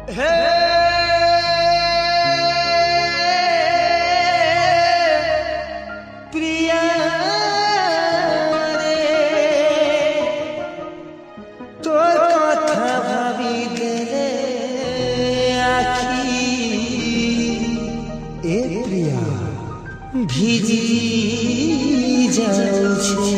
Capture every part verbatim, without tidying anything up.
हे प्रिया रे तोर कथा भावी देले आखी ए प्रिया भिजी जाऊ छे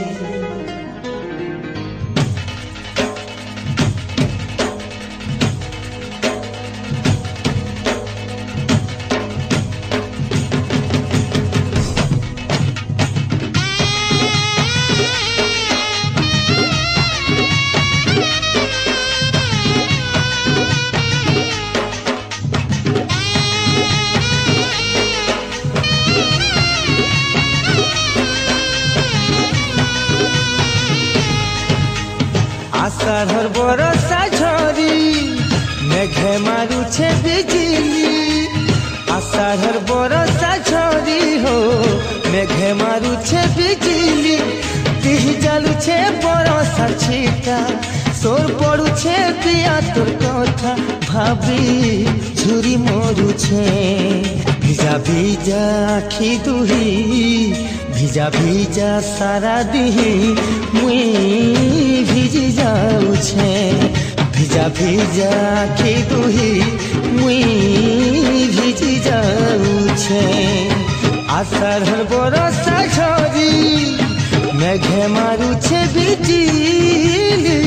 आषाढ़र बरसा झरी मेघे मारुछे बिजली आषाढ़र बरसा झरी हो मेघे मारुछे बिजली तिह जालुछे बरसा छिटा सोर पड़ुछे पिया तोर कथा भाभी झुरी मरुछे भिजा भिजा आखि दुही भिजा भिजा सारा दिही मुई भिजी जाऊछे भिजा भिजा आखि दुही मुई भिजी जाऊछे आषाढ़र बरसा झरी मेघे मारुछे बिजली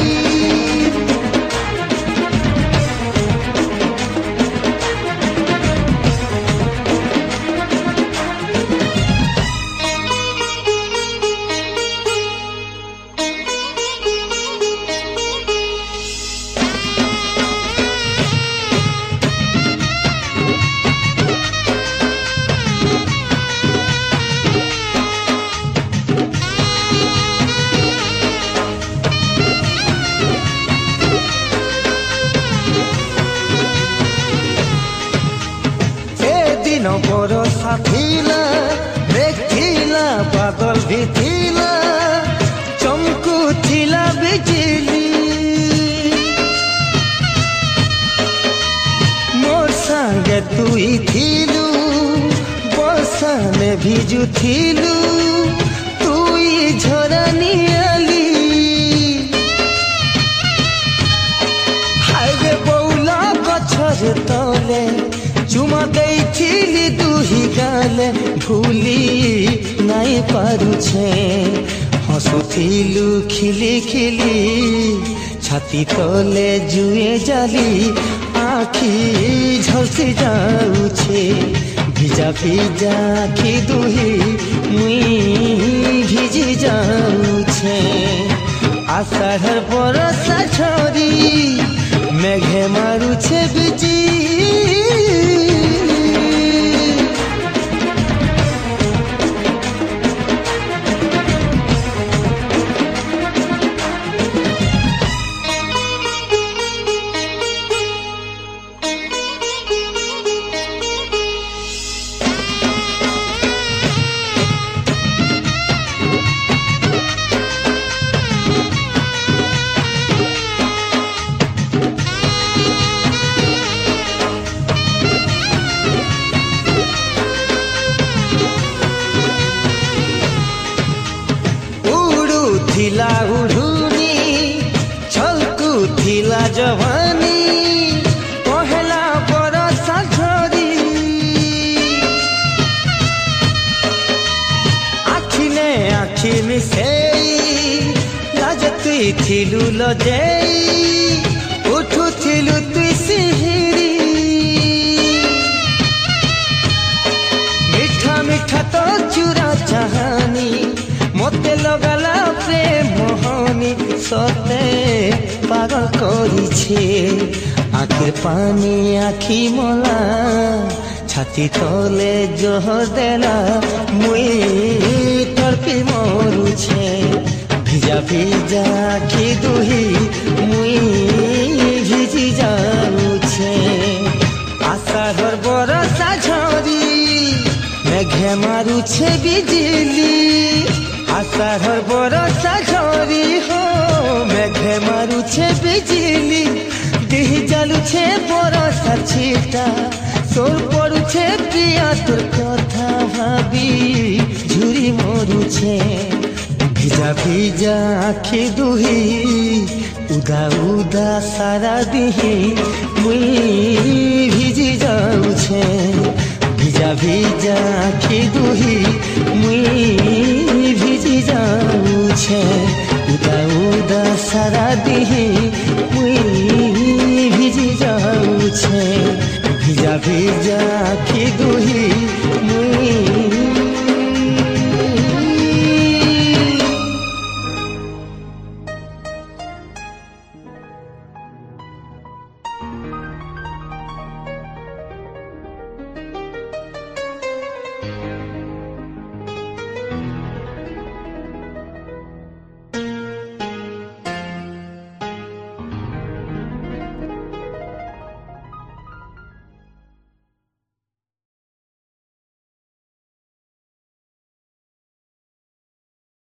दिनो बरसा थिला देखिला बादल भी थिला चमकू थिला बिजली मोर संगे तुई थिलु बरसा में भिजु थिलु तुई झरा नियाली हाय रे बौला गछर तले चुमा देइथिली दुही गाले भूली नाई पारुछे हसुथिलु खिली खिली छाती तले जुए जाली आखी झलसी जाऊछे भिजा भिजा आखि दुही मुई भिजी जाऊछे आषाढ़र बरसा झरी मेघे मारुछे बिजली थिला उड़ूनी छलकू थिला जवानी पहला बरसा झरी आखि ने आखि मिसेई लाज तुई थिलु लजेई उठु थिलु तुई सिहिरी मिठा मिठा तो चूरा चाहानी मते लगाला प्रेम मोहनी सते पागल करिछे आखिर पानी आखि मला छाती तले जोहर देला मुई तड़पी मरुछे भिजा भिजा आखि दुही मुई भिजी जाऊछे आषाढ़र बरसा झरी मेघे मारुछे बिजली आषाढ़र बरसा झरी हो मेघे मारुछे बिजली दिह जालु पड़ुछे बरसा छिटा सोर पड़ुछे प्रिया तोर कथा भाबी झुरी मरुछे भिजा भिजा आखि दुही उदा उदा सारा दिही मुई भिजी जाऊछे भिजा भिजा आखि दुही मुई